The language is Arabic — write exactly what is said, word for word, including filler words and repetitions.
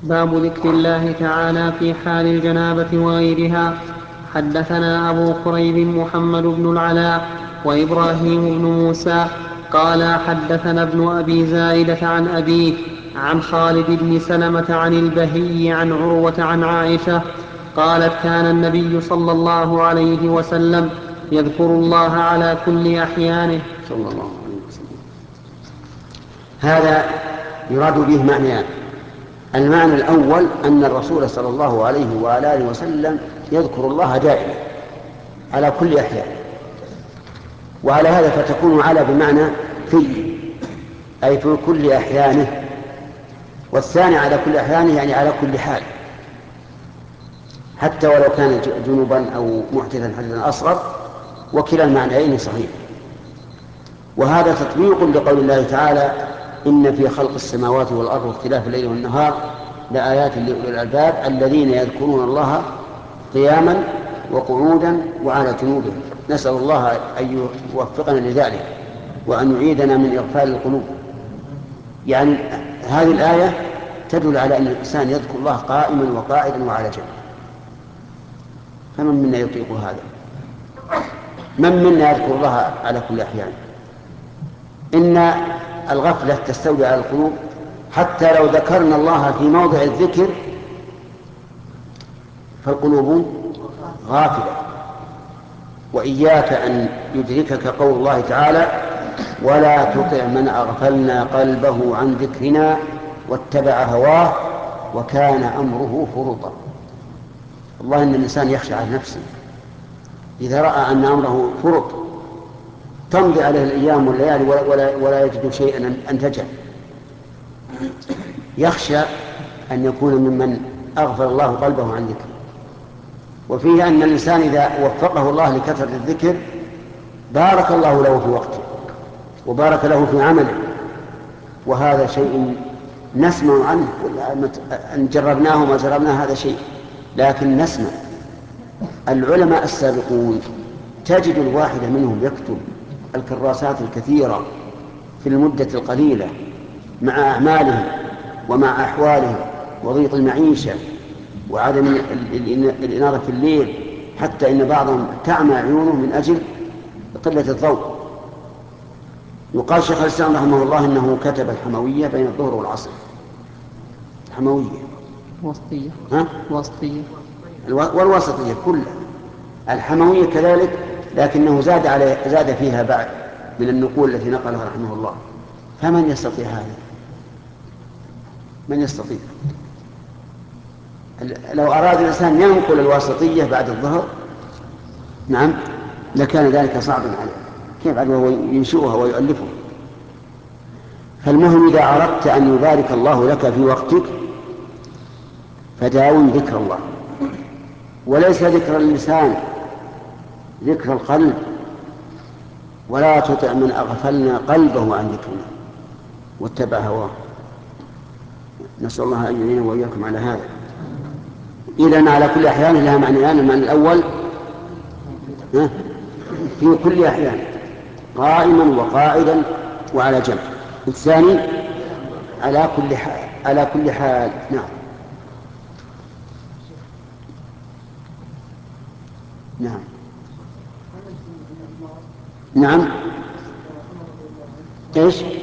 باب ذكر الله تعالى في حال الجنابة وغيرها. حدثنا أبو كريب محمد بن العلاء وإبراهيم بن موسى قال حدثنا ابن أبي زائدة عن أبيه عن خالد بن سلمة عن البهي عن عروة عن عائشة قالت كان النبي صلى الله عليه وسلم يذكر الله على كل أحيانه. صلى الله عليه وسلم. هذا يراد به معنيان. المعنى الأول أن الرسول صلى الله عليه وآله وسلم يذكر الله دائما على كل أحيان، وعلى هذا فتكون على بمعنى في، أي في كل أحيانه. والثاني على كل أحيانه يعني على كل حال، حتى ولو كان جنوبا أو محدثا حدثا أصغر، وكلا المعنيين صحيح. وهذا تطبيق لقول الله تعالى إن في خلق السماوات والأرض واختلاف الليل والنهار لآيات لأولي الألباب الذين يذكرون الله قياما وقعودا وعلى جنوبهم. نسأل الله أن يوفقنا لذلك وأن يعيدنا من إغفال القلوب. يعني هذه الآية تدل على أن الإنسان يذكر الله قائما وقاعدا وعلى جنب. فمن منا يطيق هذا؟ من منا يذكر الله على كل أحيان؟ إن الغفلة تستولي على القلوب، حتى لو ذكرنا الله في موضع الذكر فالقلوب غافلة. وإياك أن يدركك قول الله تعالى ولا تطع من أغفلنا قلبه عن ذكرنا واتبع هواه وكان أمره فرطا. الله إن الإنسان يخشى على نفسه إذا رأى أن أمره فرط، تمضي عليه الأيام والليالي ولا, ولا, ولا يجد شيئا أنتجه. يخشى أن يكون ممن أغفل الله قلبه عن ذكره. وفيه أن الإنسان إذا وفقه الله لكثرة الذكر بارك الله له في وقته وبارك له في عمله، وهذا شيء نسمع عنه أن جربناه وما جربناه، هذا شيء، لكن نسمع. العلماء السابقون تجد الواحد منهم يكتب الكراسات الكثيرة في المدة القليلة مع أعمالهم ومع أحوالهم وضيق المعيشة وعدم الإنارة في الليل، حتى إن بعضهم تعمى عيونه من أجل قلة الضوء. يقال شيخ الإسلام رحمه الله إنه كتب الحموية بين الظهر والعصر. الحموية وسطية ها؟ وسطية والوسطية كلها. الحموية كذلك، لكنه زاد عليه زاد فيها بعد من النقول التي نقلها رحمه الله. فمن يستطيع هذا؟ من يستطيع؟ لو أراد الإنسان ينقل الواسطية بعد الظهر نعم لكان ذلك صعبا عليه، كيف عاد وهو ينشئها ويؤلفها؟ فالمهم إذا أردت أن يبارك الله لك في وقتك فداوم ذكر الله، وليس ذكر اللسان، ذكر القلب. ولا تطع من أغفلنا قلبه عن ذكرنا واتبع هواه. نسأل الله أن يعيننا وإياكم على هذا. إذن على كل أحيان لها معنيان. المعنى الأول في كل أحيان قائما وقاعدا وعلى جنب. الثاني على كل حال على كل حال. نعم نعم نعم. ايش؟